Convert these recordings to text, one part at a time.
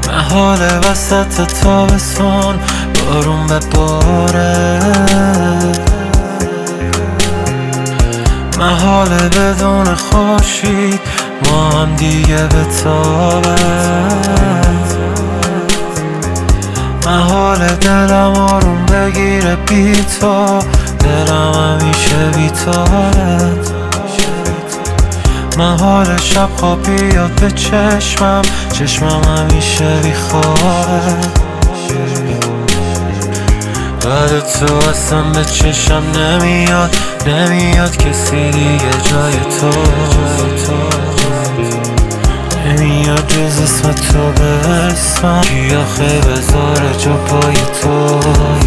محاله وسط تابستون بارون بباره، محاله بدون خورشید ما هم دیگه بتابه، محاله دلم آروم بگیره بی تو، دلم همیشه بی توه، محاله شب خواب بیاد به چشمم همیشه بی خوابه، بعد تو اصلا به چشم نمیاد کسی دیگه جای تو، نمیاد جز اسم تو به اسمم، کی آخه بذاره جا پای تو،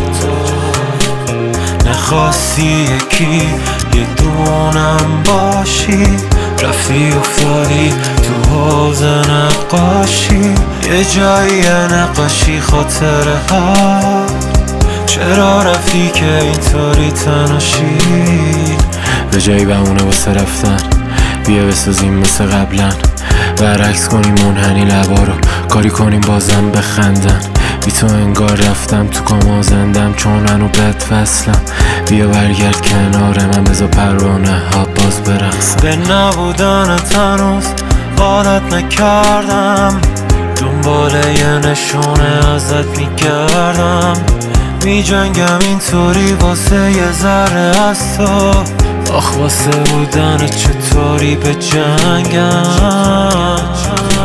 نخواستی یکی یه دونم باشی، رفتی افتادی تو حوض نقاشی، یه جایی نقاشی خاطره ها، چرا رفتی که اینطوری تنهاشی؟ به جایی بمونه واسه رفتن، بیا بسازیم مثل قبلا، برعکس کنیم منحنی لبا رو، کاری کنیم بازم بخندن، بی تو انگار رفتم تو کاما زندم چون منو بد فصلم، بیا برگرد کنار من بذار پروانه ها باز برقصم، به نبودنت هنوز عادت نکردم، دنبال یه نشونه ازت میگردم، میجنگم اینطوری واسه یه ذره از تو، آخ واسه بودن چطوری به جنگم،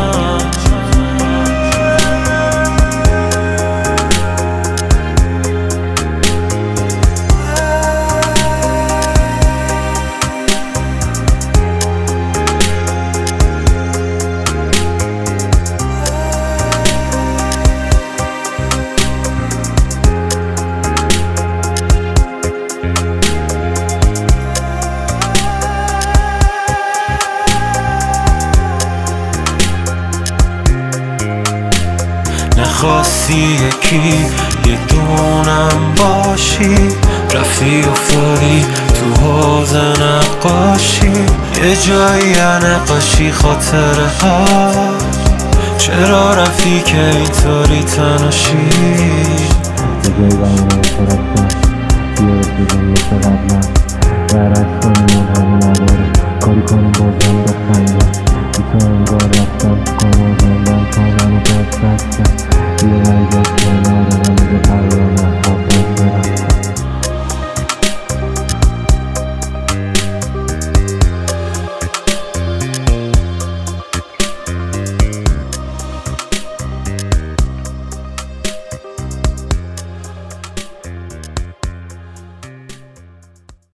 نخواستی یکی یه دونم باشی، رفتی افتادی تو حوض نقاشی، یه جایی نقاشی خاطره ها، چرا رفتی که اینطوری تنهاشی؟ به جایی بمونه واسه رفتن، بیا بسازیم مثل قبلا، برعکس کنیم منحنی لبا رو، کاری کنیم بازم بخندن، بی تو انگار